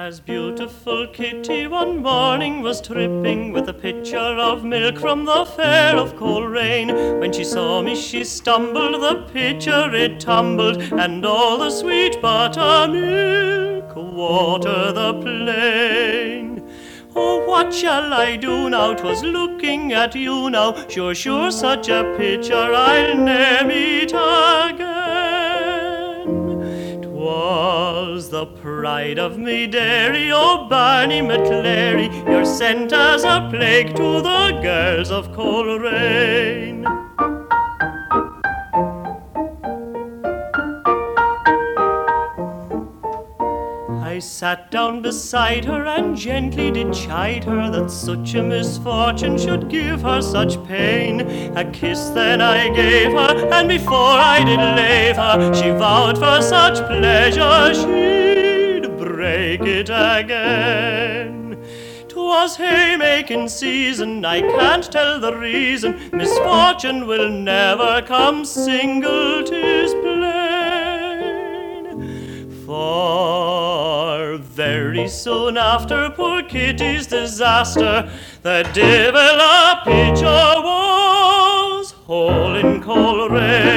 As beautiful Kitty one morning was tripping with a pitcher of milk from the fair of Coleraine, when she saw me she stumbled, the pitcher it tumbled, and all the sweet buttermilk water the plain. Oh, what shall I do now? 'Twas looking at you now. Sure, such a pitcher I'll ne'er meet again. 'Twas the pride of me dairy, oh Barney McClary, you're sent as a plague to the girls of Coleraine. I sat down beside her and gently did chide her that such a misfortune should give her such pain. A kiss then I gave her, and before I did leave her, she vowed for such pleasure she'd break it again. 'Twas haymaking season, I can't tell the reason, misfortune will never come single, 'tis plain. For very soon after poor Kitty's disaster, the devil a pitcher was, hole in Coleraine.